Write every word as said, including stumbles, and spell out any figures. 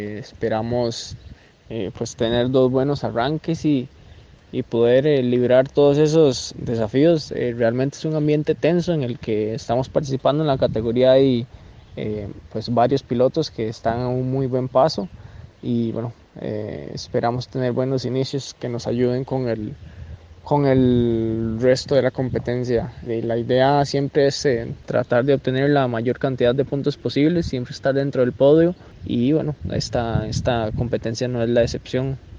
Esperamos eh, pues tener dos buenos arranques y, y poder eh, librar todos esos desafíos. Eh, realmente es un ambiente tenso en el que estamos participando en la categoría y eh, pues varios pilotos que están a un muy buen paso y bueno, eh, esperamos tener buenos inicios que nos ayuden con el, con el resto de la competencia. Y la idea siempre es eh, tratar de obtener la mayor cantidad de puntos posibles, siempre estar dentro del podio y bueno, esta, esta competencia no es la excepción.